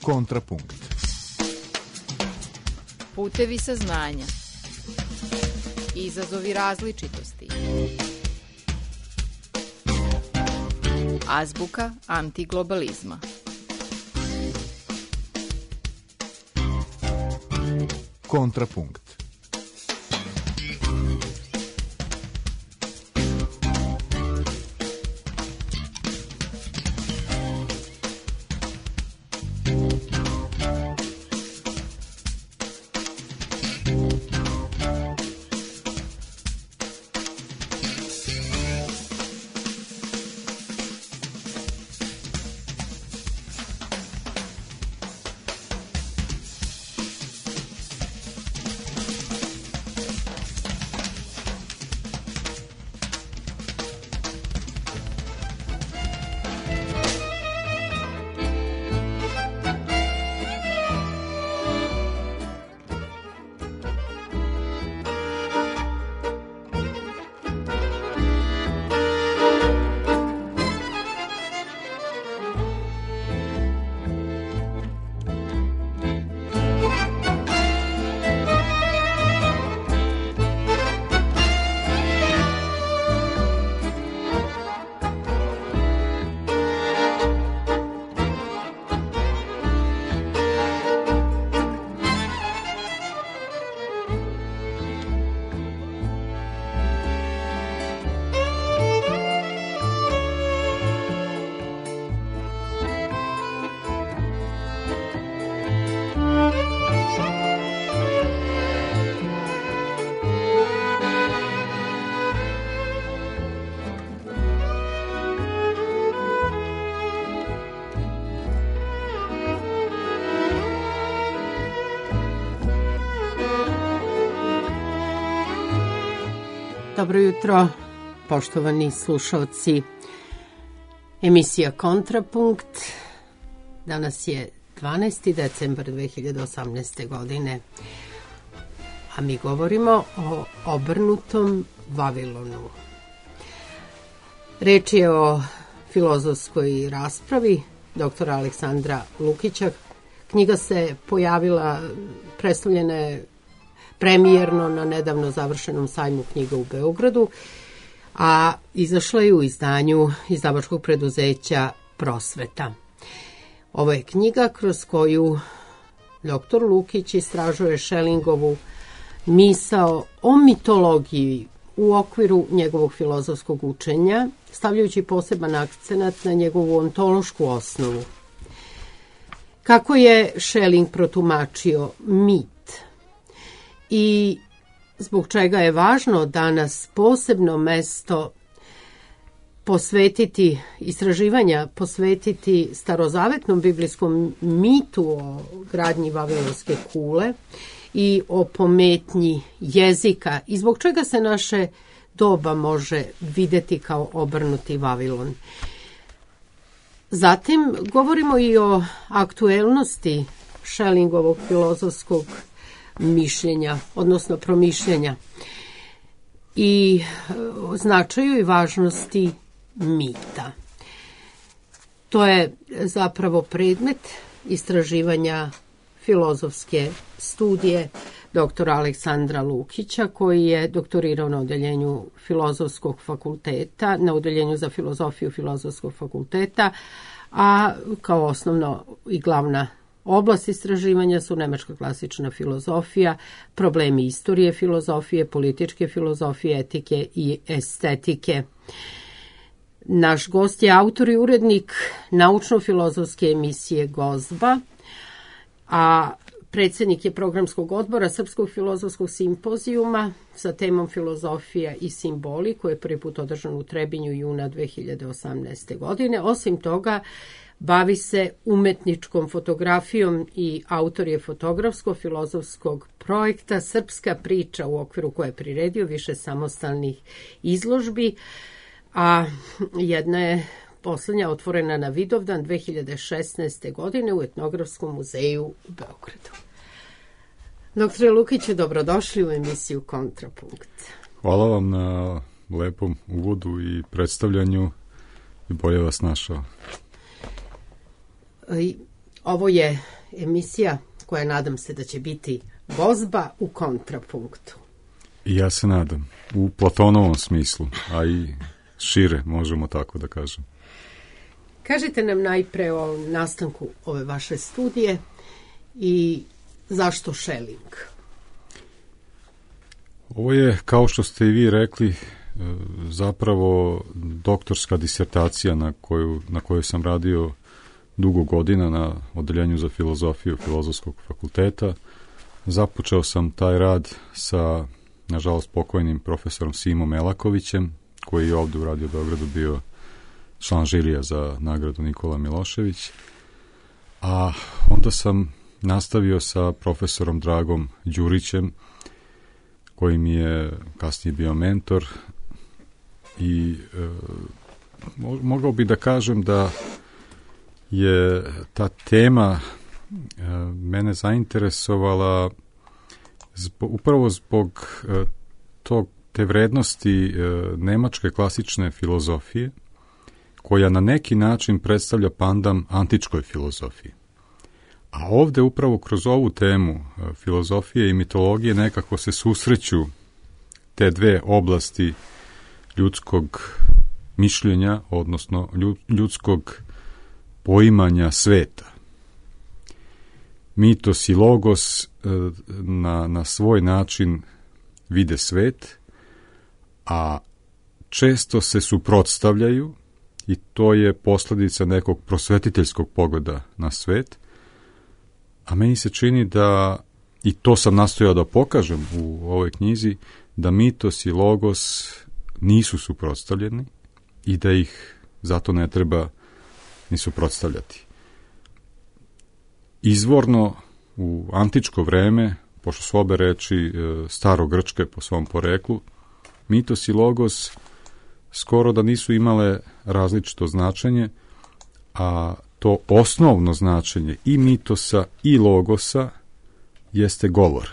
Kontrapunkt. Putevi saznanja. Izazovi različitosti. Azbuka antiglobalizma. Kontrapunkt. Dobro jutro, poštovani slušalci emisija Kontrapunkt. Danas je 12. decembar 2018. godine, a mi govorimo o obrnutom Vavilonu. Reč je o filozofskoj raspravi doktora Aleksandra Lukića. Knjiga se pojavila, predstavljena je premijerno na nedavno završenom sajmu knjiga u Beogradu, a izašla je u izdanju izdavačkog preduzeća Prosveta. Ovo je knjiga kroz koju doktor Lukić istražuje Schellingovu misao o mitologiji u okviru njegovog filozofskog učenja, stavljajući poseban akcenat na njegovu ontološku osnovu. Kako je Schelling protumačio mit i zbog čega je važno danas posebno mesto posvetiti starozavetnom biblijskom mitu o gradnji Vavilonske kule i o pometnji jezika i zbog čega se naše doba može videti kao obrnuti Vavilon. Zatim govorimo i o aktuelnosti Schellingovog filozofskog mišljenja, odnosno promišljenja i značaju i važnosti mita. To je zapravo predmet istraživanja filozofske studije doktora Aleksandra Lukića, koji je doktorirao na odeljenju Filozofskog fakulteta, na odeljenju za filozofiju Filozofskog fakulteta, a kao osnovno i glavna oblast istraživanja su nemačka klasična filozofija, problemi istorije filozofije, političke filozofije, etike i estetike. Naš gost je autor i urednik naučno-filozofske emisije Gozba, a predsjednik je programskog odbora Srpskog filozofskog simpozijuma sa temom filozofija i simboli, koji je prvi put održan u Trebinju juna 2018. godine. Osim toga, bavi se umetničkom fotografijom i autor je fotografsko-filozofskog projekta Srpska priča, u okviru koje je priredio više samostalnih izložbi, a jedna je posljednja otvorena na Vidovdan 2016. godine u Etnografskom muzeju u Beogradu. Doktore Lukiću, dobrodošli u emisiju Kontrapunkt. Hvala vam na lepom uvodu i predstavljanju i bolje vas našao. Ovo je emisija koja nadam se da će biti gozba u kontrapunktu. I ja se nadam, u Platonovom smislu, a i šire, možemo tako da kažem. Kažite nam najpre o nastanku ove vaše studije i zašto Schelling? Ovo je, kao što ste i vi rekli, zapravo doktorska disertacija na kojoj sam radio dugo godina na odeljenju za filozofiju Filozofskog fakulteta. Započeo sam taj rad sa, nažalost, pokojnim profesorom Simom Melakovićem, koji je ovdje u Radio Beogradu bio član žirija za nagradu Nikola Milošević. A onda sam nastavio sa profesorom Dragom Đurićem, koji mi je kasnije bio mentor i mogao bi da kažem da je ta tema mene zainteresovala upravo zbog te vrednosti nemačke klasične filozofije, koja na neki način predstavlja pandam antičkoj filozofiji. A ovdje upravo kroz ovu temu filozofije i mitologije nekako se susreću te dve oblasti ljudskog mišljenja, odnosno ljudskog poimanja sveta. Mitos i logos na svoj način vide svet, a često se suprotstavljaju i to je posljedica nekog prosvetiteljskog pogleda na svet. A meni se čini da, i to sam nastojao da pokažem u ovoj knjizi, da mitos i logos nisu suprotstavljeni i da ih zato ne treba ni suprotstavljati. Izvorno u antičko vreme, pošto su obe reči starogrčke po svom poreklu, mitos i logos skoro da nisu imale različito značenje, a to osnovno značenje i mitosa i logosa jeste govor.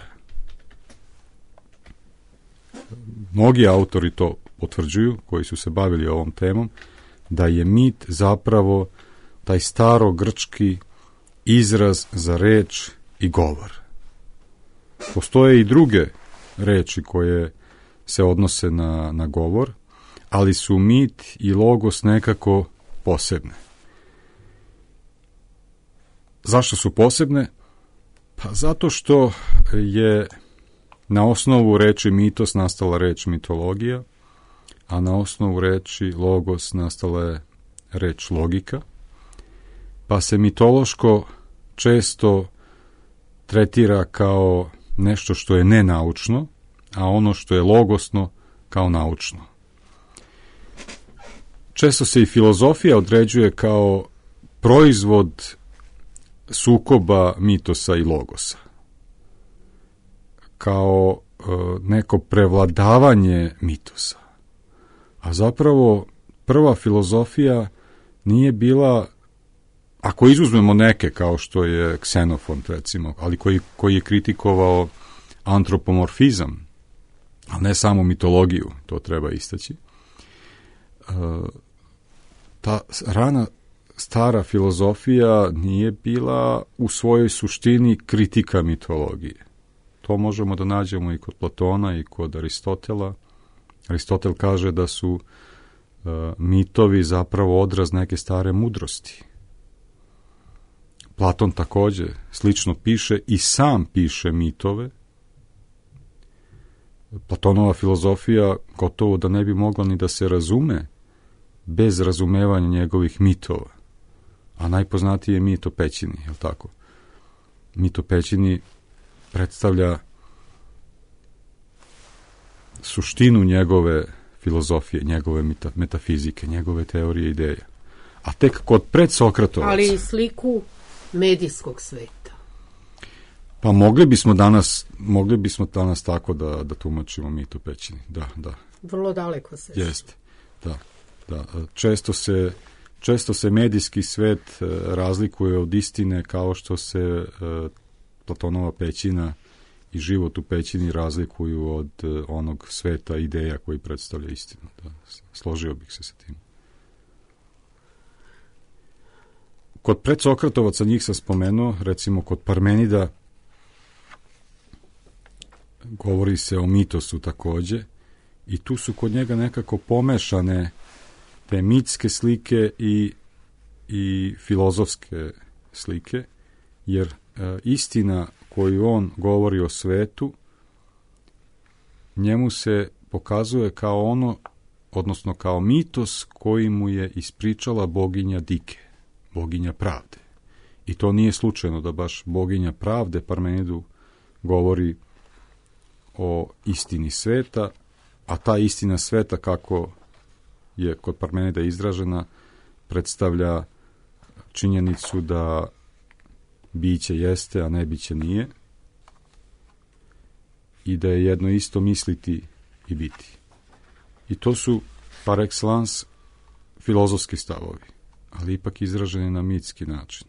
Mnogi autori to potvrđuju, koji su se bavili ovom temom, da je mit zapravo taj starogrčki izraz za reč i govor. Postoje i druge reči koje se odnose na govor, ali su mit i logos nekako posebne. Zašto su posebne? Pa zato što je na osnovu reči mitos nastala reč mitologija, a na osnovu reči logos nastala je reč logika, pa se mitološko često tretira kao nešto što je nenaučno, a ono što je logosno kao naučno. Često se i filozofija određuje kao proizvod sukoba mitosa i logosa, kao neko prevladavanje mitosa. A zapravo prva filozofija nije bila, ako izuzmemo neke kao što je Ksenofont recimo, ali koji je kritikovao antropomorfizam, a ne samo mitologiju, to treba istaći, ta rana stara filozofija nije bila u svojoj suštini kritika mitologije. To možemo da nađemo i kod Platona i kod Aristotela. Aristotel kaže da su mitovi zapravo odraz neke stare mudrosti. Platon također slično piše i sam piše mitove. Platonova filozofija gotovo da ne bi mogla ni da se razume bez razumevanja njegovih mitova. A najpoznatiji je mit o pećini, je li tako? Mit o pećini predstavlja suštinu njegove filozofije, njegove metafizike, njegove teorije ideja. A tek kod predsokratovaca... Ali i sliku medijskog sveta. Pa mogli bismo danas tako da tumačimo mit o pećini. Da. Vrlo daleko se. Jeste, da. Često se medijski svet razlikuje od istine, kao što se Platonova pećina i život u pećini razlikuju od onog sveta ideja koji predstavlja istinu. Da, složio bih se sa tim. Kod predsokratovaca njih sam spomenuo, recimo kod Parmenida govori se o mitosu takođe i tu su kod njega nekako pomešane te mitske slike i filozofske slike, jer istina koju on govori o svetu njemu se pokazuje kao ono, odnosno kao mitos koji mu je ispričala boginja Dike, boginja pravde. I to nije slučajno da baš boginja pravde Parmenidu govori o istini sveta, a ta istina sveta, kako je kod Parmenida izražena, predstavlja činjenicu da biće jeste, a ne biće nije, i da je jedno isto misliti i biti. I to su par excellence filozofski stavovi, ali ipak izraženi na mitski način.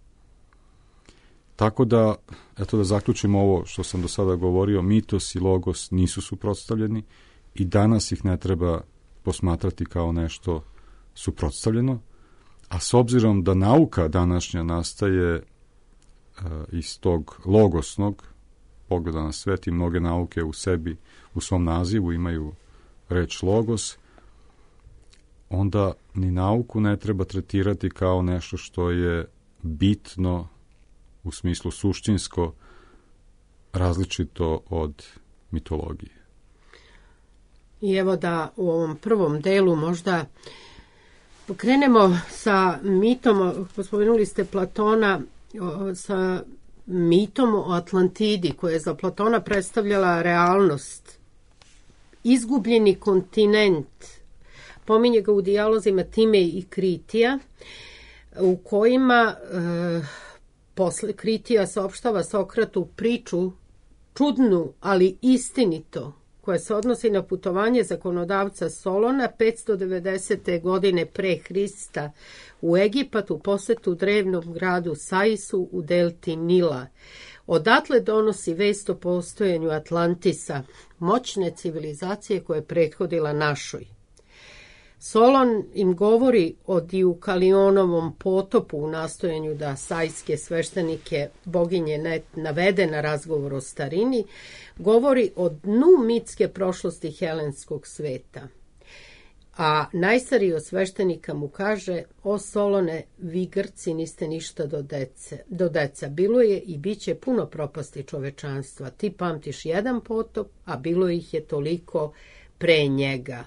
Tako da, eto da zaključimo ovo što sam do sada govorio, mitos i logos nisu suprotstavljeni i danas ih ne treba posmatrati kao nešto suprotstavljeno, a s obzirom da nauka današnja nastaje iz tog logosnog pogleda na svet i mnoge nauke u sebi, u svom nazivu imaju reč logos, onda ni nauku ne treba tretirati kao nešto što je bitno u smislu suštinsko različito od mitologije. I evo da u ovom prvom delu možda krenemo sa mitom, spomenuli ste Platona, sa mitom o Atlantidi, koja je za Platona predstavljala realnost. Izgubljeni kontinent, pominje ga u dijalozima Timej i Kritija, u kojima posle Kritija saopštava Sokratu priču čudnu, ali istinito, koja se odnosi na putovanje zakonodavca Solona 590. godine pre Hrista u Egipat u posetu drevnom gradu Saisu u delti Nila. Odatle donosi vest o postojanju Atlantisa, moćne civilizacije koja je prethodila našoj. Solon im govori o Diukalionovom potopu u nastojanju da sajske sveštenike boginje navede na razgovor o starini, govori o dnu mitske prošlosti helenskog sveta. A najstariji od sveštenika mu kaže: o Solone, vi Grci niste ništa do deca. Bilo je i bit će puno propasti čovečanstva. Ti pamtiš jedan potop, a bilo ih je toliko pre njega.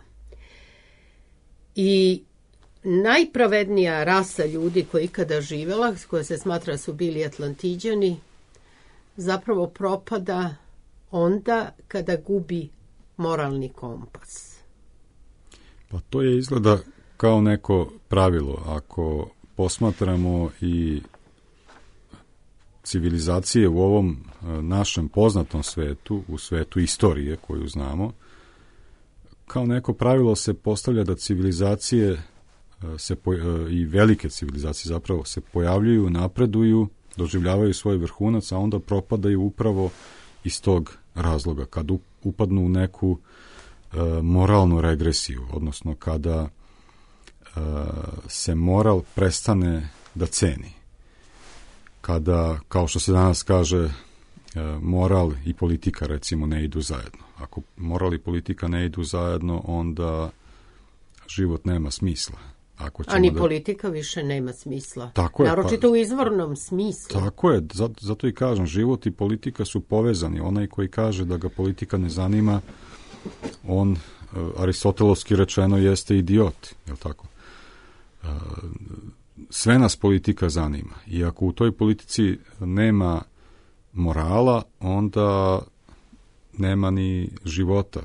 I najpravednija rasa ljudi koja je ikada živela, koja se smatra su bili Atlantiđani, zapravo propada onda kada gubi moralni kompas. Pa to je izgleda kao neko pravilo. Ako posmatramo i civilizacije u ovom našem poznatom svetu, u svetu istorije koju znamo, kao neko pravilo se postavlja da civilizacije i velike civilizacije zapravo se pojavljuju, napreduju, doživljavaju svoj vrhunac, a onda propadaju upravo iz tog razloga, kad upadnu u neku moralnu regresiju, odnosno kada se moral prestane da ceni. Kada, kao što se danas kaže, moral i politika recimo ne idu zajedno. Ako moral i politika ne idu zajedno, onda život nema smisla. A ni politika više nema smisla. Tako je, naročito u izvornom smislu. Tako je, zato i kažem, život i politika su povezani. Onaj koji kaže da ga politika ne zanima, on, aristotelovski rečeno, jeste idiot, je li tako? Sve nas politika zanima. I ako u toj politici nema morala, onda nema ni života.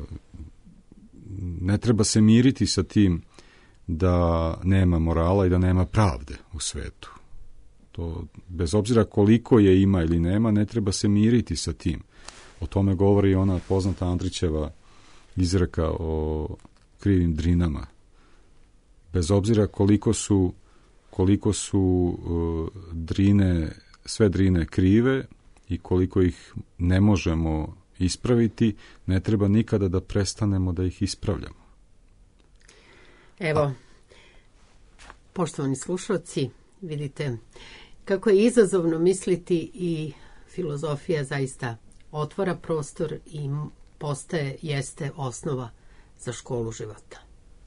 Ne treba se miriti sa tim da nema morala i da nema pravde u svetu. To, bez obzira koliko je ima ili nema, ne treba se miriti sa tim. O tome govori ona poznata Andrićeva izreka o krivim drinama. Bez obzira koliko su drine, sve drine krive i koliko ih ne možemo ispraviti, ne treba nikada da prestanemo da ih ispravljamo. Evo, poštovani slušalci, vidite kako je izazovno misliti i filozofija zaista otvara prostor i jeste osnova za školu života.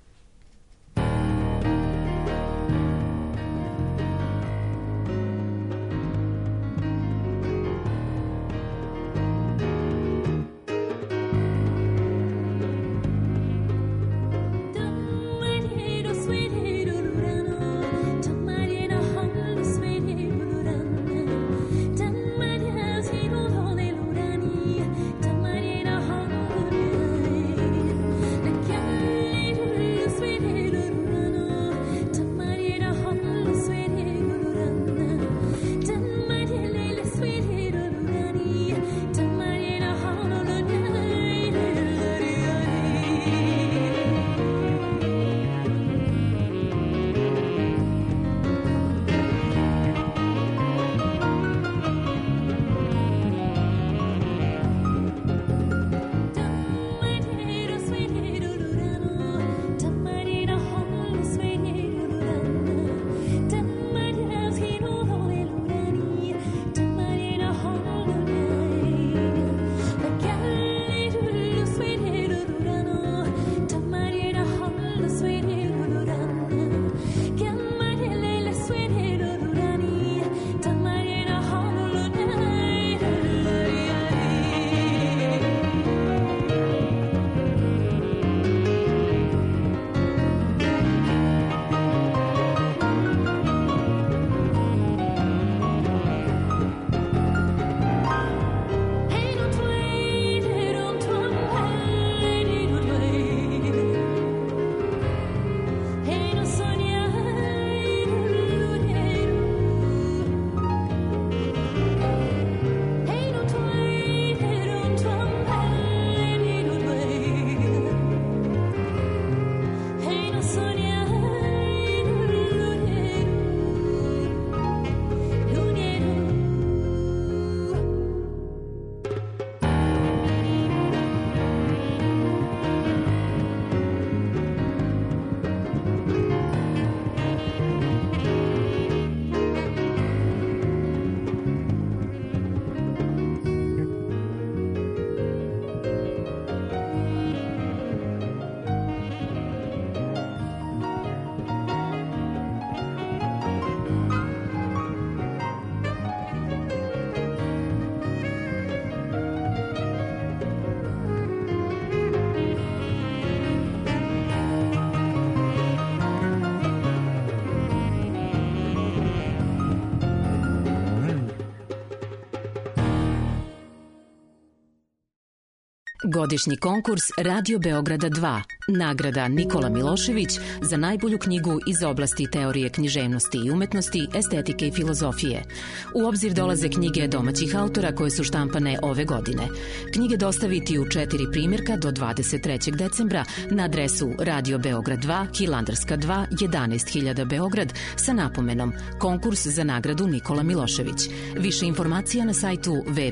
Godišnji konkurs Radio Beograda 2. Nagrada Nikola Milošević za najbolju knjigu iz oblasti teorije književnosti i umetnosti, estetike i filozofije. U obzir dolaze knjige domaćih autora koje su štampane ove godine. Knjige dostaviti u 4 primjerka do 23. decembra na adresu Radio Beograd 2, Hilandarska 2, 11.000 Beograd sa napomenom Konkurs za nagradu Nikola Milošević. Više informacija na sajtu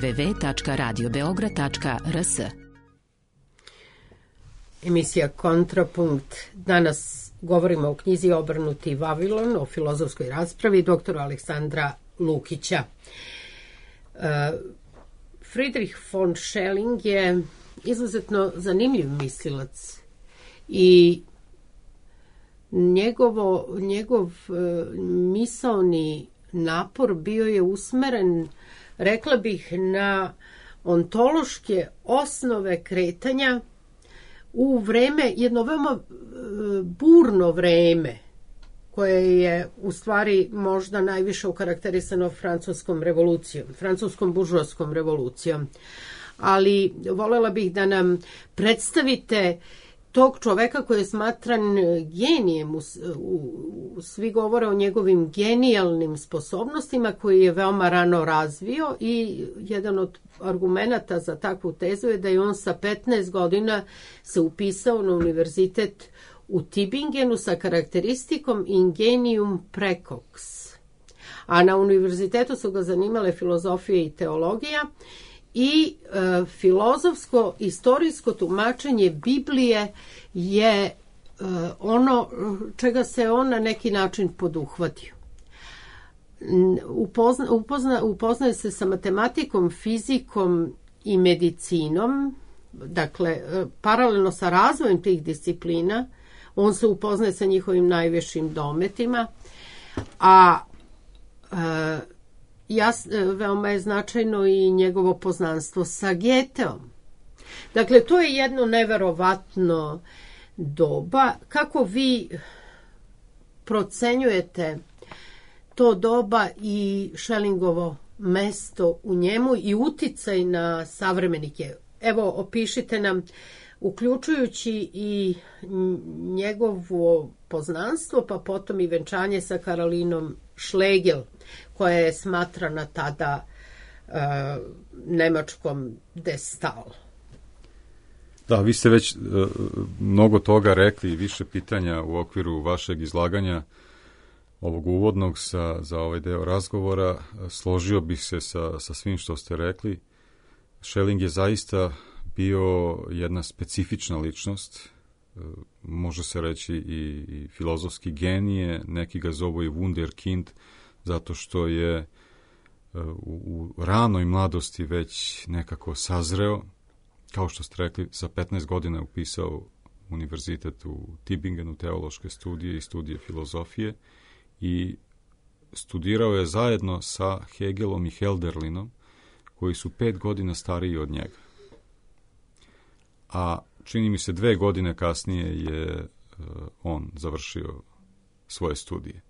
www.radiobeograd.rs. Emisija Kontrapunkt. Danas govorimo o knjizi Obrnuti Vavilon, o filozofskoj raspravi doktora Aleksandra Lukića. Friedrich von Schelling je izuzetno zanimljiv mislilac i njegov misaoni napor bio je usmeren, rekla bih, na ontološke osnove kretanja u vreme, jedno veoma burno vreme, koje je u stvari možda najviše okarakterisano francuskom revolucijom, francuskom buržoaskom revolucijom. Ali voljela bih da nam predstavite tog čoveka koji je smatran genijem, svi govore o njegovim genijalnim sposobnostima koji je veoma rano razvio i jedan od argumenata za takvu tezu je da je on sa 15 godina se upisao na univerzitet u Tübingenu sa karakteristikom ingenium precox. A na univerzitetu su ga zanimale filozofija i teologija i filozofsko istorijsko tumačenje Biblije je ono čega se on na neki način poduhvatio. upoznaje se sa matematikom, fizikom i medicinom, dakle, paralelno sa razvojem tih disciplina, on se upoznaje sa njihovim najvišim dometima, a veoma je značajno i njegovo poznanstvo sa Goetheom. Dakle, to je jedno neverovatno doba. Kako vi procenjujete to doba i Schellingovo mesto u njemu i uticaj na savremenike? Evo, opišite nam, uključujući i njegovo poznanstvo, pa potom i venčanje sa Karolinom Schlegel, koja je smatrana tada nemačkom Destal. Da, vi ste već mnogo toga rekli, više pitanja u okviru vašeg izlaganja ovog uvodnog za ovaj deo razgovora. Složio bih se sa svim što ste rekli. Schelling je zaista bio jedna specifična ličnost, može se reći i filozofski genije, neki ga zovu i wunderkind, zato što je u ranoj mladosti već nekako sazreo. Kao što ste rekli, sa 15 godina je upisao univerzitet u Tübingenu, teološke studije i studije filozofije, i studirao je zajedno sa Hegelom i Hölderlinom, koji su 5 godina stariji od njega. A čini mi se 2 godine kasnije je on završio svoje studije.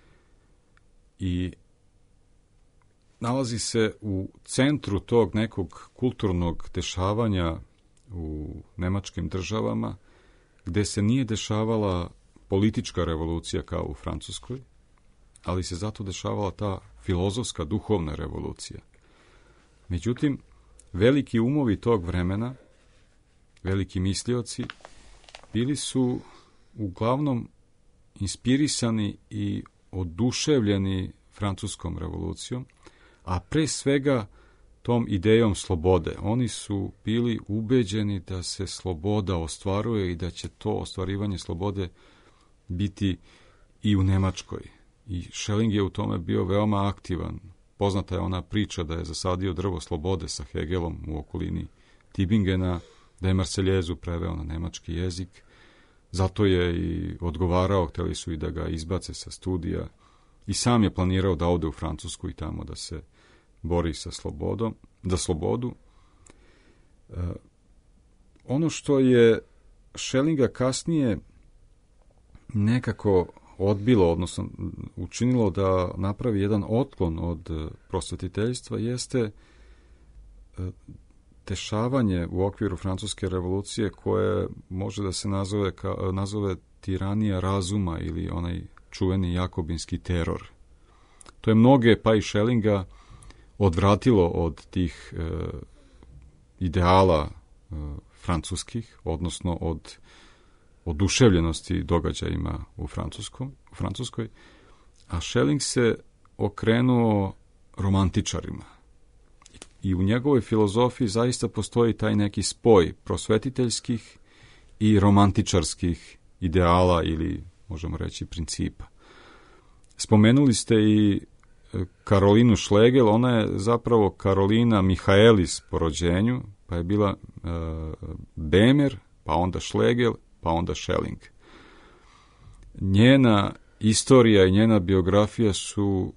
I nalazi se u centru tog nekog kulturnog dešavanja u nemačkim državama, gde se nije dešavala politička revolucija kao u Francuskoj, ali se zato dešavala ta filozofska, duhovna revolucija. Međutim, veliki umovi tog vremena, veliki mislioci, bili su uglavnom inspirisani i oduševljeni francuskom revolucijom, a pre svega tom idejom slobode. Oni su bili ubeđeni da se sloboda ostvaruje i da će to ostvarivanje slobode biti i u Nemačkoj. I Schelling je u tome bio veoma aktivan. Poznata je ona priča da je zasadio drvo slobode sa Hegelom u okolini Tübingena, da je Marseljezu preveo na nemački jezik. Zato je i odgovarao, hteli su i da ga izbace sa studija. I sam je planirao da ode u Francusku i tamo da se bori za slobodu. Ono što je Schellinga kasnije nekako odbilo, odnosno učinilo da napravi jedan otklon od prosvetiteljstva, jeste dešavanje u okviru francuske revolucije koje može da se nazove tiranija razuma ili onaj čuveni jakobinski teror. To je mnoge, pa i Schellinga, odvratilo od tih ideala francuskih, odnosno od oduševljenosti događajima u Francuskoj, a Schelling se okrenuo romantičarima. I u njegovoj filozofiji zaista postoji taj neki spoj prosvetiteljskih i romantičarskih ideala ili, možemo reći, principa. Spomenuli ste i Karolinu Schlegel, ona je zapravo Karolina Michaelis po rođenju, pa je bila Bemer, pa onda Schlegel, pa onda Schelling. Njena istorija i njena biografija su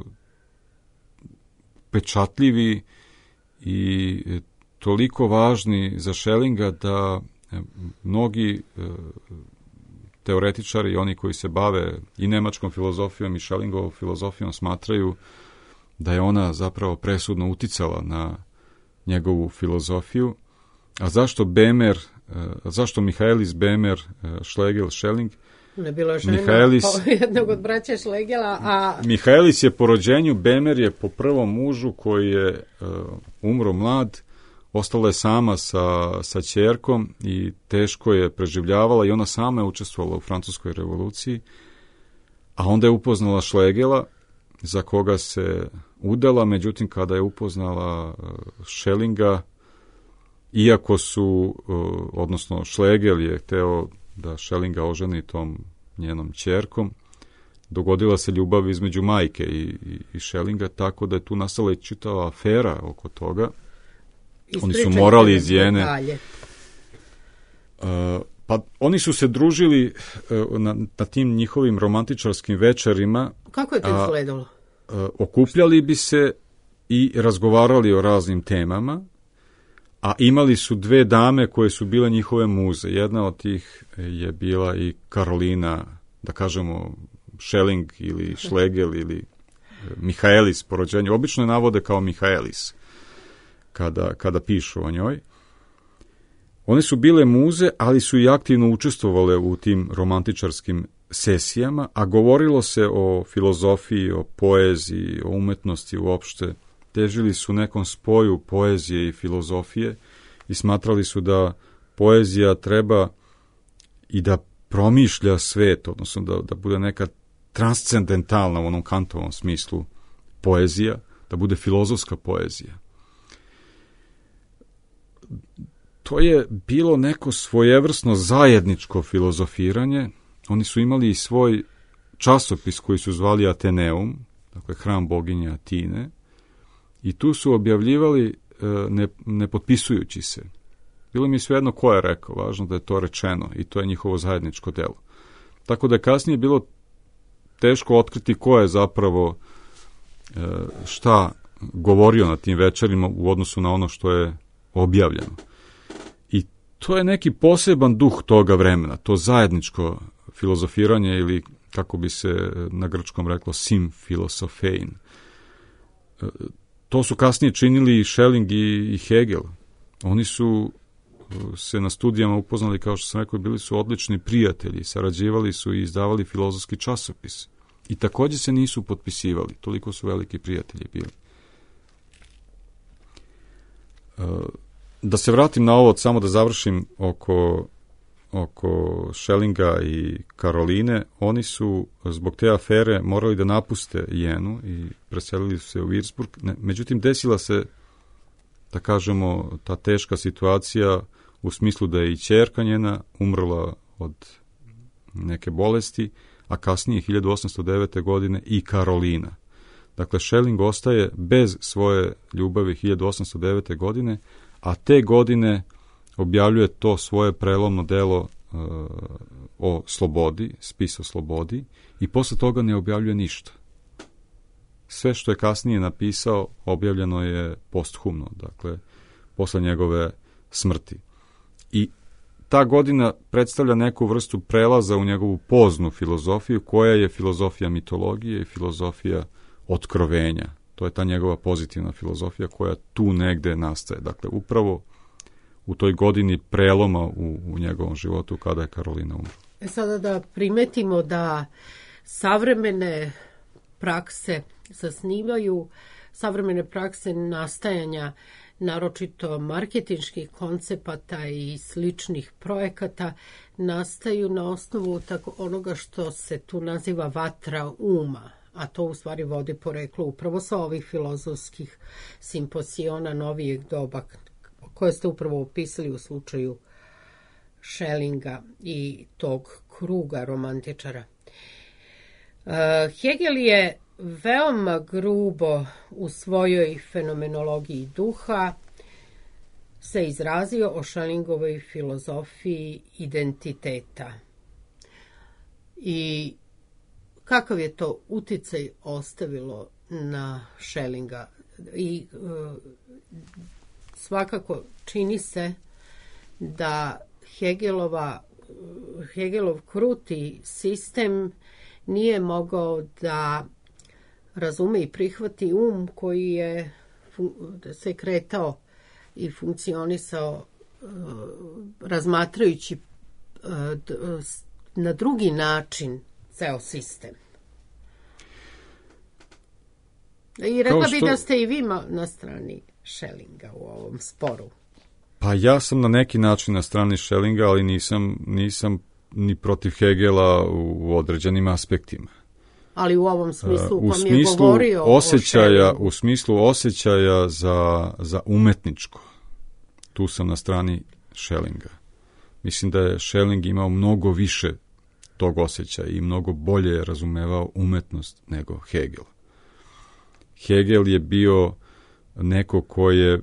pečatljivi i toliko važni za Schellinga da mnogi teoretičari i oni koji se bave i nemačkom filozofijom i Schellingovom filozofijom smatraju da je ona zapravo presudno uticala na njegovu filozofiju. A zašto Bemer, zašto Michaelis, Bemer, Schlegel, Schelling? Ne bila žena jednog od braća Schlegela, a... Michaelis je po rođenju, Bemer je po prvom mužu koji je umro mlad, ostala je sama sa ćerkom i teško je preživljavala i ona sama je učestvovala u francuskoj revoluciji, a onda je upoznala Schlegela, za koga se udala, međutim kada je upoznala Schellinga, iako su, odnosno Schlegel je hteo da Schellinga oženi tom njenom ćerkom, dogodila se ljubav između majke i Schellinga, tako da je tu nastala i čitava afera oko toga. Oni su morali iz Jene. Pa oni su se družili na tim njihovim romantičarskim večerima. Kako je to izgledalo? Okupljali bi se i razgovarali o raznim temama, a imali su dve dame koje su bile njihove muze. Jedna od tih je bila i Karolina, da kažemo Schelling ili Schlegel ili Michaelis po rođenju. Obično je navode kao Michaelis kada pišu o njoj. One su bile muze, ali su i aktivno učestvovale u tim romantičarskim sesijama, a govorilo se o filozofiji, o poeziji, o umetnosti uopšte. Težili su nekom spoju poezije i filozofije i smatrali su da poezija treba i da promišlja svet, odnosno da bude neka transcendentalna u onom Kantovom smislu poezija, da bude filozofska poezija. To je bilo neko svojevrsno zajedničko filozofiranje. Oni su imali i svoj časopis koji su zvali Ateneum, dakle hram boginje Atine, i tu su objavljivali ne potpisujući se. Bilo mi svejedno ko je rekao, važno da je to rečeno i to je njihovo zajedničko delo. Tako da je kasnije bilo teško otkriti ko je zapravo šta govorio na tim večerima u odnosu na ono što je objavljeno. I to je neki poseban duh toga vremena, to zajedničko filozofiranje ili, kako bi se na grčkom reklo, symphilosophein. To su kasnije činili i Schelling i Hegel. Oni su se na studijama upoznali, kao što sam rekao, bili su odlični prijatelji, sarađivali su i izdavali filozofski časopis. I također se nisu potpisivali, toliko su veliki prijatelji bili. Da se vratim na ovo, samo da završim oko Schellinga i Karoline. Oni su zbog te afere morali da napuste Jenu i preselili su se u Würzburg. Međutim, desila se, da kažemo, ta teška situacija u smislu da je i ćerka njena umrla od neke bolesti, a kasnije 1809. godine i Karolina. Dakle, Schelling ostaje bez svoje ljubavi 1809. godine, a te godine objavljuje to svoje prelomno delo o slobodi, spis o slobodi, i posle toga ne objavljuje ništa. Sve što je kasnije napisao objavljeno je posthumno, dakle, posle njegove smrti. I ta godina predstavlja neku vrstu prelaza u njegovu poznu filozofiju, koja je filozofija mitologije i filozofija otkrovenja. To je ta njegova pozitivna filozofija koja tu negde nastaje. Dakle, upravo u toj godini preloma u njegovom životu kada je Karolina umrla. Sada da primetimo da savremene prakse zasnivaju, savremene prakse nastajanja naročito marketinških koncepata i sličnih projekata nastaju na osnovu onoga što se tu naziva vatra uma, a to u stvari vodi poreklo upravo sa ovih filozofskih simposiona novijeg doba koje ste upravo opisali u slučaju Schellinga i tog kruga romantičara. Hegel je veoma grubo u svojoj fenomenologiji duha se izrazio o Schellingovoj filozofiji identiteta. I kakav je to uticaj ostavilo na Schellinga? I svakako čini se da Hegelov kruti sistem nije mogao da razume i prihvati koji je se kretao i funkcionisao razmatrajući na drugi način ceo sistem. I rekla bi da ste i vi na strani Schellinga u ovom sporu. Pa ja sam na neki način na strani Schellinga, ali nisam ni protiv Hegela u određenim aspektima. Ali u ovom smislu pa mi je govorio u smislu osjećaja za umetničko. Tu sam na strani Schellinga. Mislim da je Schelling imao mnogo više tog osjećaja i mnogo bolje je razumevao umetnost nego Hegel. Hegel je bio neko ko je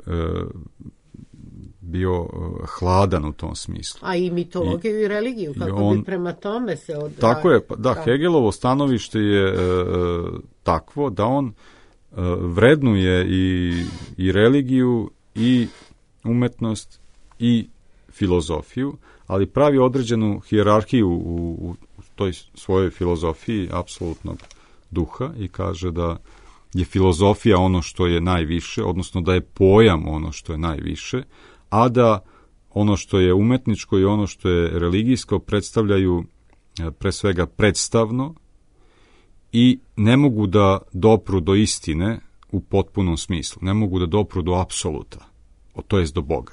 bio hladan u tom smislu. A i mitologiju i religiju, kako bi prema tome se Tako je, da, Hegelovo stanovište je takvo da on vrednuje i religiju i umetnost i filozofiju, ali pravi određenu hijerarhiju u toj svojoj filozofiji apsolutnog duha i kaže da je filozofija ono što je najviše, odnosno da je pojam ono što je najviše, a da ono što je umetničko i ono što je religijsko predstavljaju pre svega predstavno i ne mogu da dopru do istine u potpunom smislu, ne mogu da dopru do apsoluta, to jest do Boga.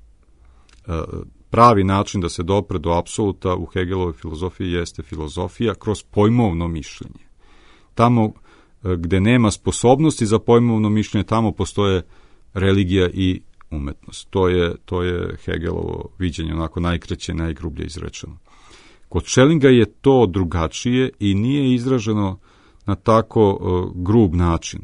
Pravi način da se dopre do apsoluta u Hegelovoj filozofiji jeste filozofija kroz pojmovno mišljenje. Tamo gde nema sposobnosti za pojmovno mišljenje, tamo postoje religija i umetnost. To je Hegelovo viđenje, onako najkraće, najgrublje izrečeno. Kod Schellinga je to drugačije i nije izraženo na tako grub način.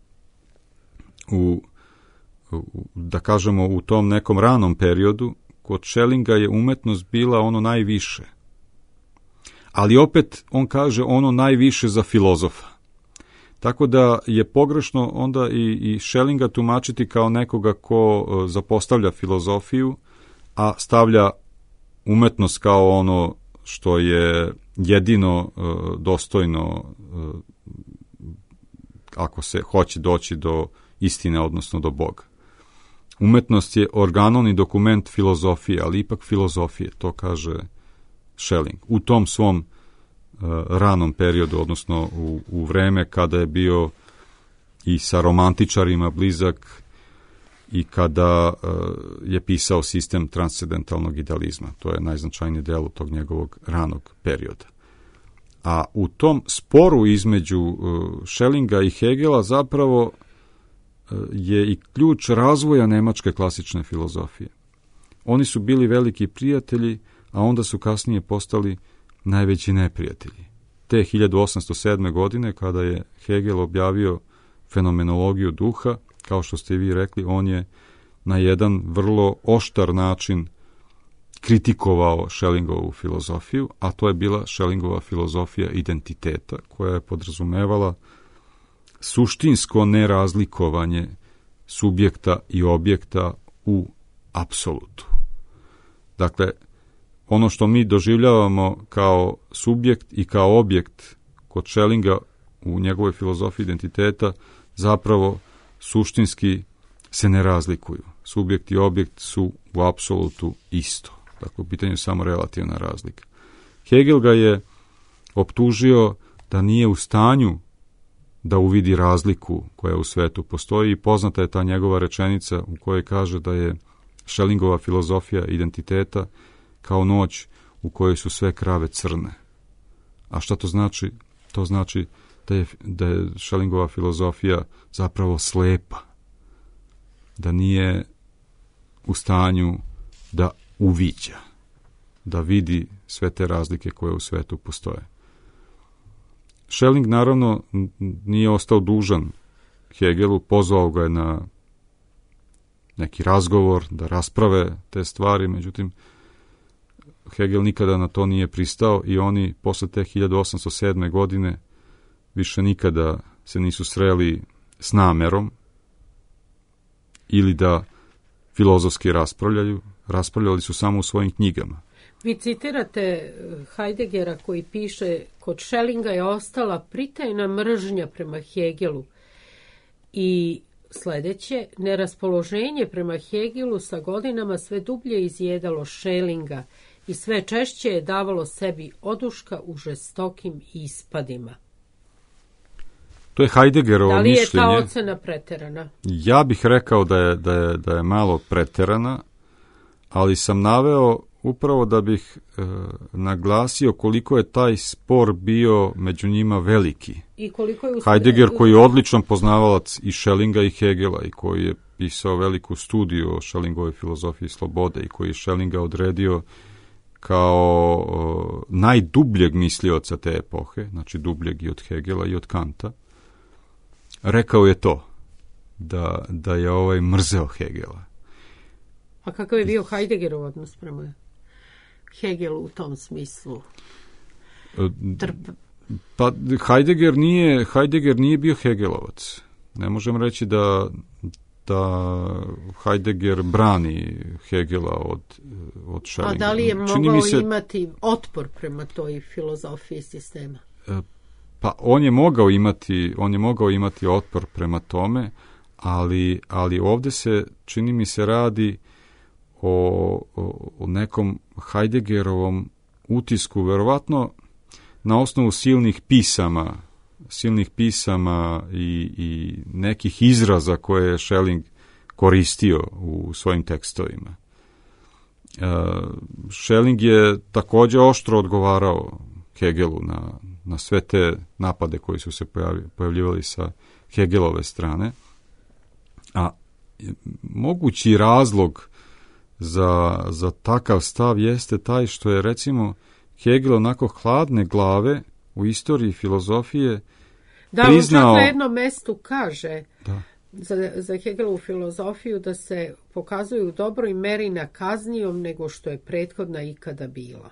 Da kažemo, u tom nekom ranom periodu, kod Schellinga je umetnost bila ono najviše. Ali opet, on kaže, ono najviše za filozofa. Tako da je pogrešno onda i Schellinga tumačiti kao nekoga ko zapostavlja filozofiju, a stavlja umetnost kao ono što je jedino dostojno ako se hoće doći do istine, odnosno do Boga. Umetnost je organon i dokument filozofije, ali ipak filozofije, to kaže Schelling. U tom svom ranom periodu, odnosno u vreme kada je bio i sa romantičarima blizak i kada je pisao sistem transcendentalnog idealizma. To je najznačajniji deo tog njegovog ranog perioda. A u tom sporu između Schellinga i Hegela zapravo je i ključ razvoja nemačke klasične filozofije. Oni su bili veliki prijatelji, a onda su kasnije postali najveći neprijatelji. Te 1807. godine, kada je Hegel objavio fenomenologiju duha, kao što ste i vi rekli, on je na jedan vrlo oštar način kritikovao Schellingovu filozofiju, a to je bila Schellingova filozofija identiteta, koja je podrazumevala suštinsko nerazlikovanje subjekta i objekta u apsolutu. Dakle, ono što mi doživljavamo kao subjekt i kao objekt kod Schellinga u njegovoj filozofiji identiteta zapravo suštinski se ne razlikuju. Subjekt i objekt su u apsolutu isto. Dakle, u pitanju je samo relativna razlika. Hegel ga je optužio da nije u stanju da uvidi razliku koja u svetu postoji i poznata je ta njegova rečenica u kojoj kaže da je Schellingova filozofija identiteta kao noć u kojoj su sve krave crne. A šta to znači? To znači da je Schellingova filozofija zapravo slepa, da nije u stanju da uviđa, da vidi sve te razlike koje u svetu postoje. Schelling naravno nije ostao dužan Hegelu, pozvao ga je na neki razgovor, da rasprave te stvari, međutim Hegel nikada na to nije pristao i oni posle te 1807. godine više nikada se nisu sreli s namerom ili da filozofski raspravljali su samo u svojim knjigama. Vi citirate Heideggera koji piše: kod Schellinga je ostala pritajna mržnja prema Hegelu i sledeće, neraspoloženje prema Hegelu sa godinama sve dublje izjedalo Schellinga i sve češće je davalo sebi oduška u žestokim ispadima. To je Heideggerovo mišljenje. Da li je ta ocena preterana? Ja bih rekao da je malo preterana, ali sam naveo upravo da bih naglasio koliko je taj spor bio među njima veliki. I koliko je Heidegger, koji je odličan poznavalac i Schellinga i Hegela i koji je pisao veliku studiju o Schellingovoj filozofiji slobode i koji je Schellinga odredio kao najdubljeg mislioca te epohe, znači dubljeg i od Hegela i od Kanta, rekao je to, da je mrzeo Hegela. A kakav je bio Heideggerov odnos prema Hegelu u tom smislu? Pa Heidegger nije bio Hegelovac. Ne možemo reći da Heidegger brani Hegela od Schellinga. A da li je mogao imati otpor prema toj filozofiji sistema? Pa on je mogao imati otpor prema tome, ali ovdje se, čini mi se, radi o nekom Heideggerovom utisku, verovatno na osnovu silnih pisama i nekih izraza koje je Schelling koristio u svojim tekstovima. Schelling je također oštro odgovarao Hegelu na sve te napade koji su se pojavljivali sa Hegelove strane. A mogući razlog za takav stav jeste taj što je, recimo, Hegel onako hladne glave u istoriji filozofije priznao... on čak na jednom mestu kaže za Hegelovu filozofiju da se pokazuju u dobroj meri nakaznijom nego što je prethodna ikada bila.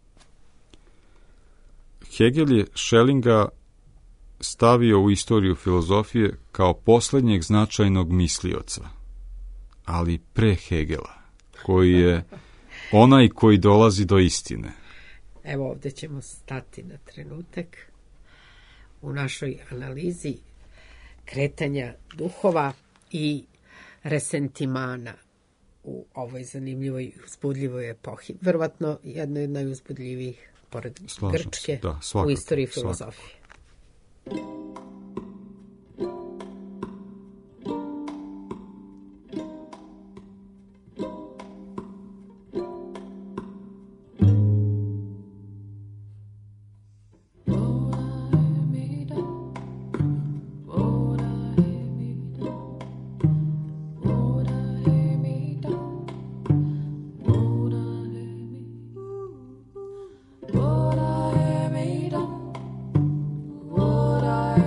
Hegel je Schellinga stavio u istoriju filozofije kao posljednjeg značajnog mislioca, ali pre Hegela, koji je onaj koji dolazi do istine. Evo, ovdje ćemo stati na trenutak u našoj analizi kretanja duhova i resentimana u ovoj zanimljivoj i uzbudljivoj epohi. Vrvatno jedna od najuzbudljivijih, pored Grčke, u istoriji filozofije. Would I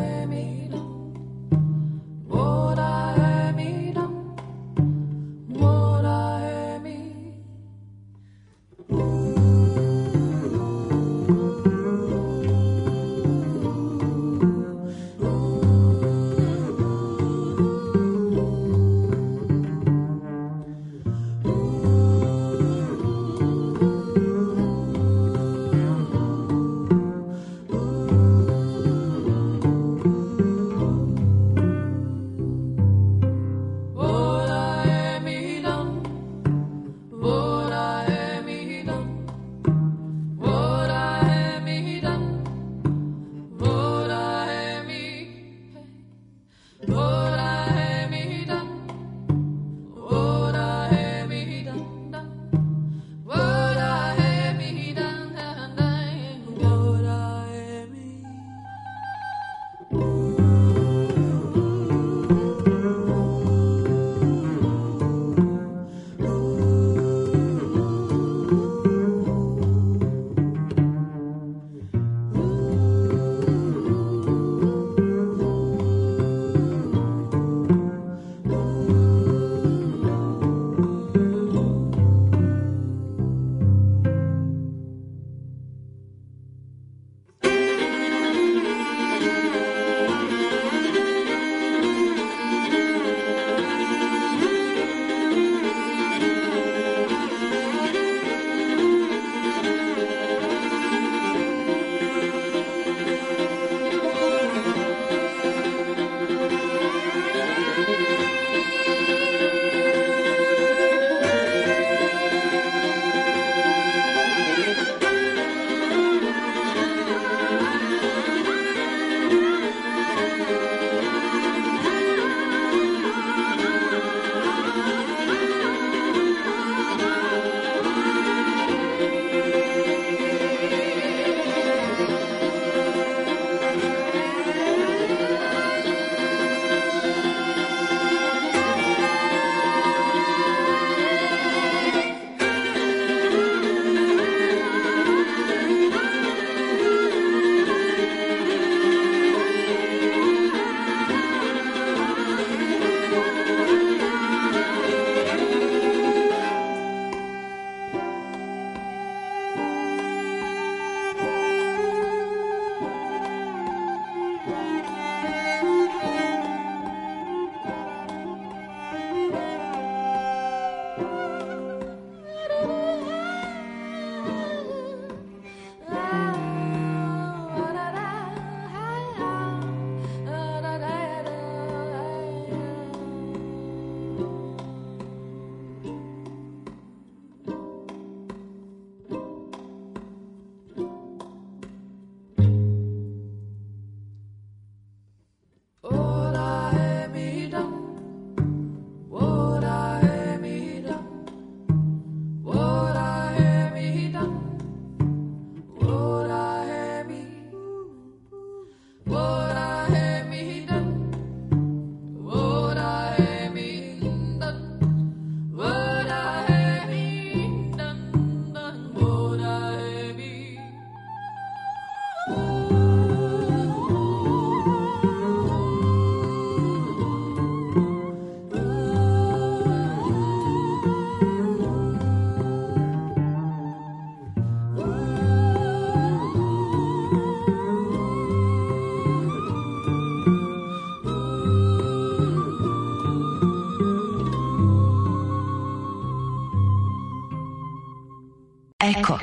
Eko.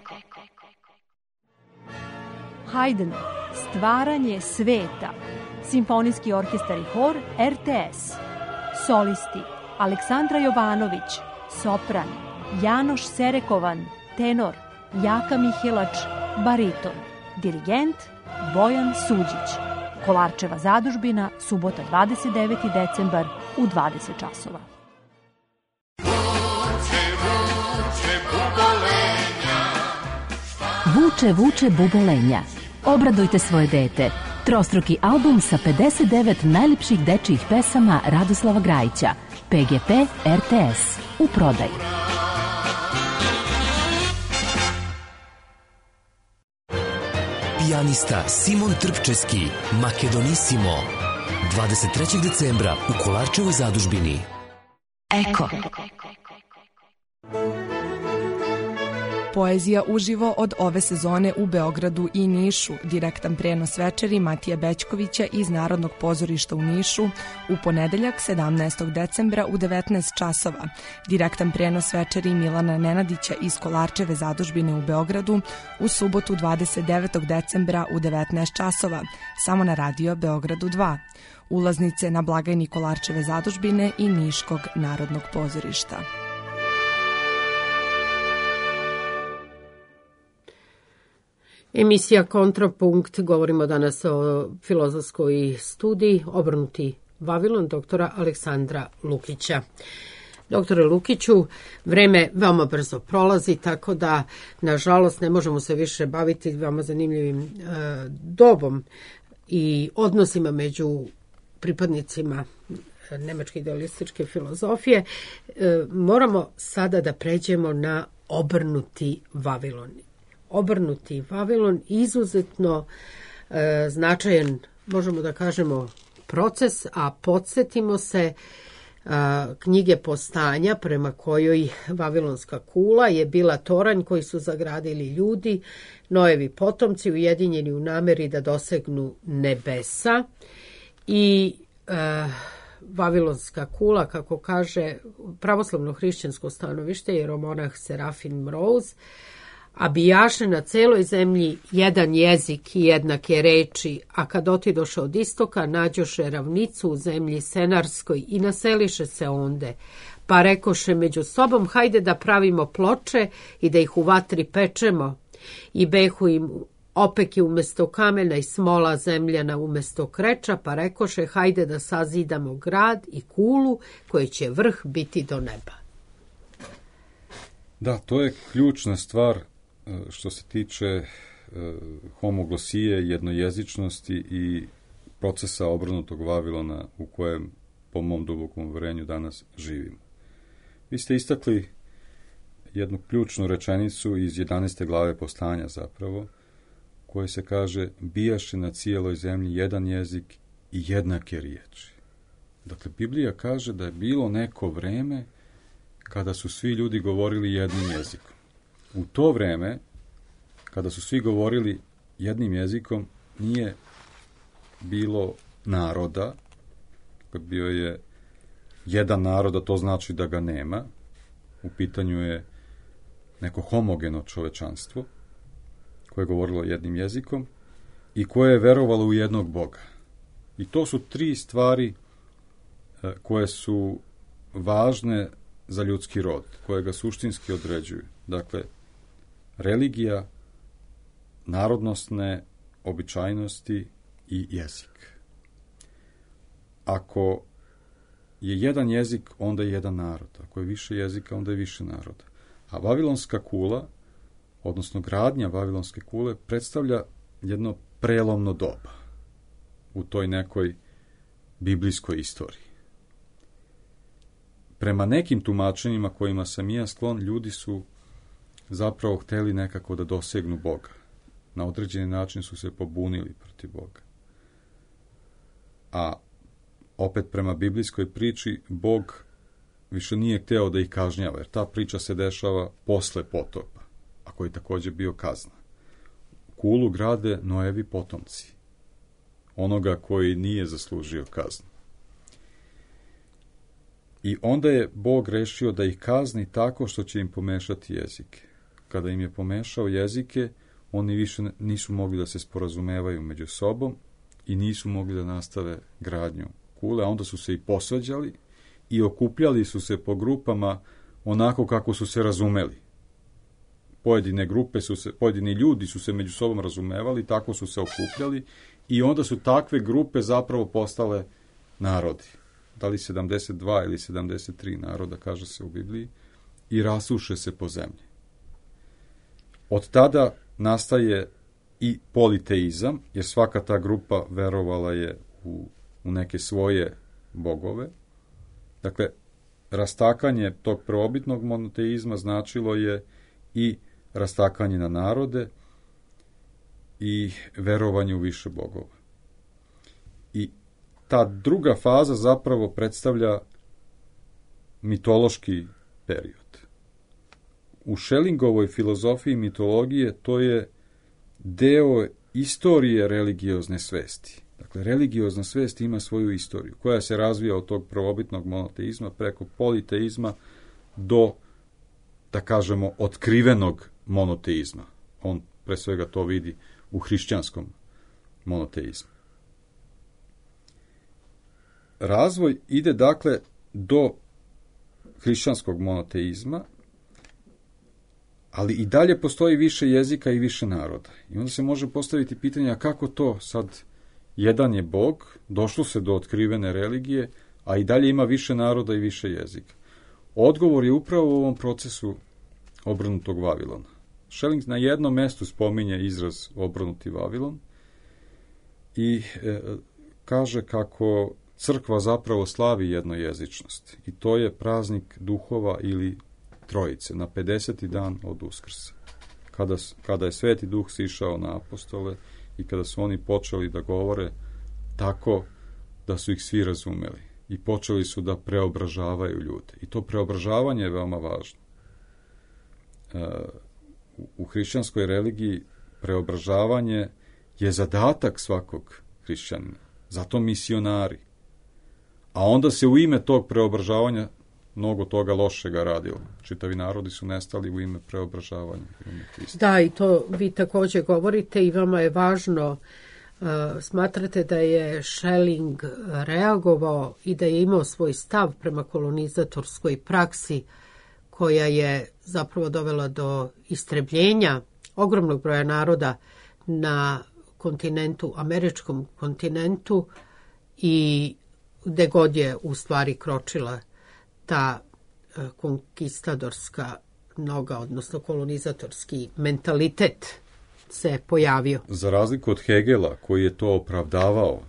Haydn, Stvaranje sveta, Simfonijski orkestar i hor RTS, solisti Aleksandra Jovanović, sopran, Janoš Serekovan, tenor, Jaka Mihelač, bariton, dirigent Bojan Suđić. Kolarčeva zadužbina, subota 29. decembar u 20 časova. Vuče, vuče bubolenja. Obradujte svoje dete. Trostruki album sa 59 najljepših dečijih pesama Radoslava Grajića. PGP RTS. U prodaji. Pijanista Simon Trpčeski, Makedonissimo. 23. decembra u Kolarčevoj zadužbini. Eko. Poezija uživo od ove sezone u Beogradu i Nišu. Direktan prenos večeri Matije Bećkovića iz Narodnog pozorišta u Nišu u ponedeljak 17. decembra u 19 časova. Direktan prenos večeri Milana Nenadića iz Kolarčeve zadužbine u Beogradu u subotu 29. decembra u 19 časova. Samo na radio Beogradu 2. Ulaznice na blagajni Kolarčeve zadužbine i Niškog Narodnog pozorišta. Emisija Kontrapunkt, govorimo danas o filozofskoj studiji Obrnuti Vavilon doktora Aleksandra Lukića. Doktore Lukiću, vreme veoma brzo prolazi, tako da, nažalost, ne možemo se više baviti veoma zanimljivim dobom i odnosima među pripadnicima nemačke idealističke filozofije. Moramo sada da pređemo na Obrnuti Vavilon. Obrnuti Vavilon, izuzetno značajan, možemo da kažemo, proces, a podsjetimo se knjige Postanja prema kojoj Vavilonska kula je bila toranj koji su zagradili ljudi, Noevi potomci ujedinjeni u nameri da dosegnu nebesa i Vavilonska kula, kako kaže pravoslavno hrišćansko stanovište, jeromonah Serafin Mroz, a bijaše na celoj zemlji jedan jezik i jednake reči, a kad otidoše od istoka, nađoše ravnicu u zemlji Senarskoj i naseliše se onde. Pa rekoše među sobom, hajde da pravimo ploče i da ih u vatri pečemo. I behu im opeki umesto kamena i smola zemljana umesto kreča, pa rekoše, hajde da sazidamo grad i kulu koje će vrh biti do neba. Da, to je ključna stvar što se tiče homoglosije, jednojezičnosti i procesa obrnutog Vavilona u kojem, po mom dubokom uverenju, danas živimo. Vi ste istakli jednu ključnu rečenicu iz 11. glave Postanja zapravo, koje se kaže, bijaše na cijeloj zemlji jedan jezik i jednake riječi. Dakle, Biblija kaže da je bilo neko vreme kada su svi ljudi govorili jednim jezikom. U to vreme, kada su svi govorili jednim jezikom, nije bilo naroda. Bio je jedan narod, a to znači da ga nema. U pitanju je neko homogeno čovečanstvo koje je govorilo jednim jezikom i koje je verovalo u jednog Boga. I to su tri stvari koje su važne za ljudski rod, koje ga suštinski određuju. Dakle, religija, narodnostne običajnosti i jezik. Ako je jedan jezik, onda je jedan narod. Ako je više jezika, onda je više naroda. A Vavilonska kula, odnosno gradnja Vavilonske kule, predstavlja jedno prelomno doba u toj nekoj biblijskoj istoriji. Prema nekim tumačenjima kojima sam ja sklon, ljudi su zapravo hteli nekako da dosegnu Boga. Na određeni način su se pobunili protiv Boga. A opet prema biblijskoj priči, Bog više nije hteo da ih kažnjava, jer ta priča se dešava posle potopa, a koji je također bio kazna. Kulu grade Noevi potomci, onoga koji nije zaslužio kaznu. I onda je Bog rešio da ih kazni tako što će im pomešati jezike. kada im je pomešao jezike, oni više nisu mogli da se sporazumevaju među sobom i nisu mogli da nastave gradnju kule, a onda su se i posvađali i okupljali su se po grupama onako kako su se razumeli. Pojedini ljudi su se među sobom razumevali, tako su se okupljali i onda su takve grupe zapravo postale narodi. Da li 72 ili 73 naroda, kaže se u Bibliji, i rasuše se po zemlji. Od tada nastaje i politeizam, jer svaka ta grupa verovala je u neke svoje bogove. Dakle, rastakanje tog prvobitnog monoteizma značilo je i rastakanje na narode i verovanje u više bogova. I ta druga faza zapravo predstavlja mitološki period. U Schellingovoj filozofiji mitologije to je deo istorije religiozne svesti. Dakle, religiozna svest ima svoju istoriju, koja se razvija od tog prvobitnog monoteizma preko politeizma do, da kažemo, otkrivenog monoteizma. On pre svega to vidi u hrišćanskom monoteizmu. Razvoj ide, dakle, do hrišćanskog monoteizma, ali i dalje postoji više jezika i više naroda. I onda se može postaviti pitanje, kako to sad jedan je Bog, došlo se do otkrivene religije, a i dalje ima više naroda i više jezika. Odgovor je upravo u ovom procesu obrnutog Vavilona. Schelling na jednom mestu spominje izraz obrnuti Vavilon i kaže kako crkva zapravo slavi jednojezičnost. I to je praznik duhova ili Trojice, na 50. dan od Uskrsa. Kada je Sveti Duh sišao na apostole i kada su oni počeli da govore tako da su ih svi razumeli. I počeli su da preobražavaju ljude. I to preobražavanje je veoma važno. U hrišćanskoj religiji preobražavanje je zadatak svakog hrišćanina. Zato misionari. A onda se u ime tog preobražavanja mnogo toga lošega radilo. Čitavi narodi su nestali u ime preobražavanja. Da, i to vi također govorite i vama je važno. Smatrate da je Schelling reagovao i da je imao svoj stav prema kolonizatorskoj praksi koja je zapravo dovela do istrebljenja ogromnog broja naroda na kontinentu, američkom kontinentu, i gde god je u stvari kročila ta konkistadorska noga, odnosno kolonizatorski mentalitet se pojavio. Za razliku od Hegela, koji je to opravdavao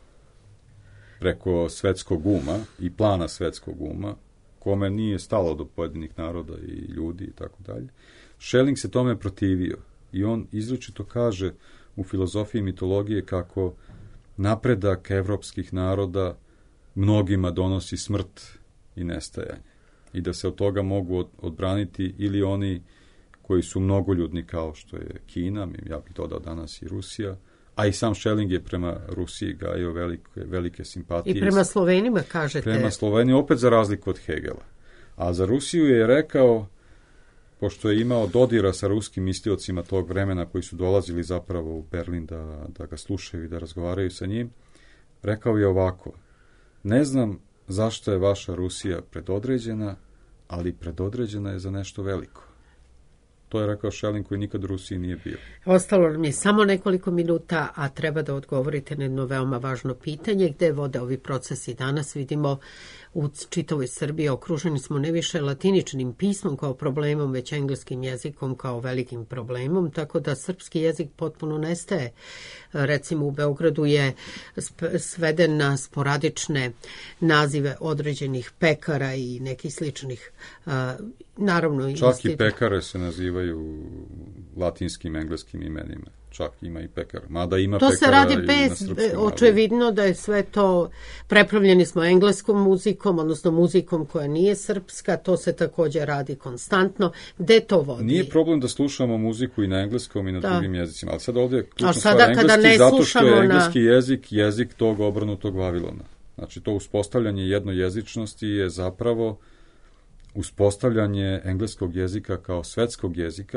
preko svetskog uma i plana svetskog uma, kome nije stalo do pojedinih naroda i ljudi i tako dalje, Schelling se tome protivio i on izričito kaže u filozofiji mitologije kako napredak evropskih naroda mnogima donosi smrt i nestajanje i da se od toga mogu odbraniti ili oni koji su mnogoljudni kao što je Kina, ja bih dodao danas i Rusija, a i sam Schelling je prema Rusiji gajio velike simpatije. I prema Slovenima, kažete? Prema Sloveniji, opet za razliku od Hegela. A za Rusiju je rekao, pošto je imao dodira sa ruskim mistiocima tog vremena koji su dolazili zapravo u Berlin da ga slušaju i da razgovaraju sa njim, rekao je ovako: ne znam zašto je vaša Rusija predodređena, ali predodređena je za nešto veliko. To je rekao Schelling koji nikad u Rusiji nije bio. Ostalo nam je samo nekoliko minuta, a treba da odgovorite na jedno veoma važno pitanje. Gde vode ovi procesi danas? Vidimo u čitavoj Srbiji okruženi smo ne više latiničnim pismom kao problemom, već engleskim jezikom kao velikim problemom, tako da srpski jezik potpuno nestaje. Recimo u Beogradu je sveden na sporadične nazive određenih pekara i nekih sličnih. Naravno, čak i pekare se nazivaju latinskim, engleskim imenima. Čak ima i pekara. Mada ima to pekara se radi bez, očevidno da je sve to, prepravljeni smo engleskom muzikom, odnosno muzikom koja nije srpska, to se također radi konstantno. Gde to vodi? Nije problem da slušamo muziku i na engleskom i na drugim jezicima, ali sad ovdje je ključna stvar engleski, zato što je engleski jezik tog obrnutog Vavilona. Znači to uspostavljanje jednojezičnosti je zapravo uspostavljanje engleskog jezika kao svetskog jezika,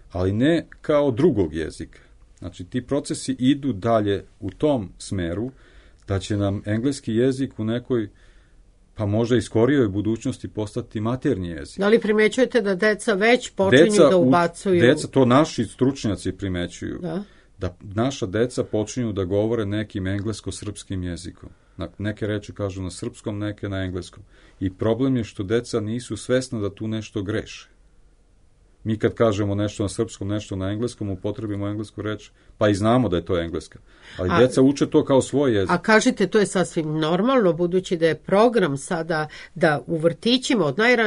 ali ne kao drugog jezika. Znači, ti procesi idu dalje u tom smeru da će nam engleski jezik u nekoj, pa možda i skorijoj budućnosti postati maternji jezik. Da li primećujete da deca već počinju da ubacuju? Deca, to naši stručnjaci primećuju, da naša deca počinju da govore nekim englesko-srpskim jezikom. Neke reči kažu na srpskom, neke na engleskom. I problem je što deca nisu svesna da tu nešto greše. Mi kad kažemo nešto na srpskom, nešto na engleskom, upotrebimo englesku reč, pa i znamo da je to engleska. Ali deca uče to kao svoj jezik. A kažite, to je sasvim normalno, budući da je program sada da u vrtićima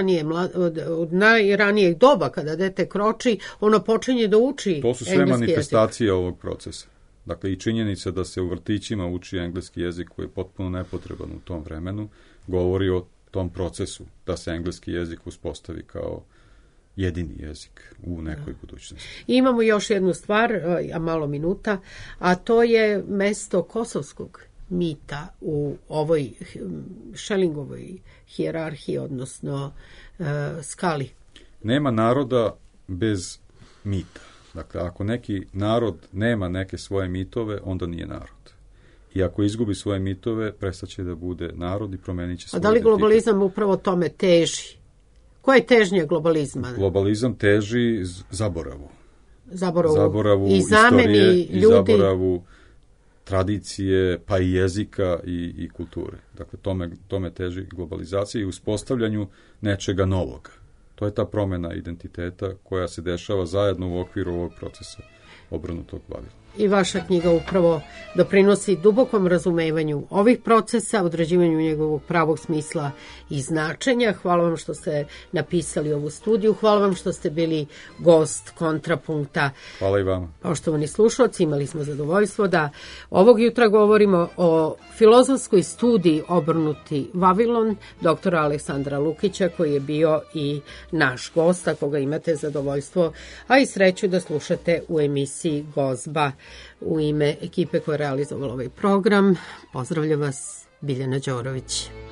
od najranijeg doba, kada dete kroči, ono počinje da uči engleski jezik. To su sve manifestacije ovog procesa. Dakle, i činjenica da se u vrtićima uči engleski jezik koji je potpuno nepotreban u tom vremenu, govori o tom procesu da se engleski jezik uspostavi kao jedini jezik u nekoj budućnosti. Imamo još jednu stvar, a malo minuta, a to je mesto kosovskog mita u ovoj Schellingovoj hijerarhiji, odnosno skali. Nema naroda bez mita. Dakle, ako neki narod nema neke svoje mitove, onda nije narod. I ako izgubi svoje mitove, prestaće da bude narod i promenit će svoj identitet. A da li globalizam upravo tome teži? Koja je težnja globalizma? Globalizam teži zaboravu. Zaboravu i istorije, i zaboravu tradicije, pa i jezika i kulture. Dakle, tome teži globalizacija i uspostavljanju nečega novog. To je ta promjena identiteta koja se dešava zajedno u okviru ovog procesa obrnutog Vavilona. I vaša knjiga upravo doprinosi dubokom razumevanju ovih procesa, određivanju njegovog pravog smisla i značenja. Hvala vam što ste napisali ovu studiju, hvala vam što ste bili gost Kontrapunkta. Hvala i vama. Poštovani slušalci, imali smo zadovoljstvo da ovog jutra govorimo o filozofskoj studiji Obrnuti Vavilon doktora Aleksandra Lukića, koji je bio i naš gost, a koga imate zadovoljstvo, a i sreću da slušate u emisiji Gozba. U ime ekipe koja je realizovala ovaj program, pozdravlja vas Biljana Đorović.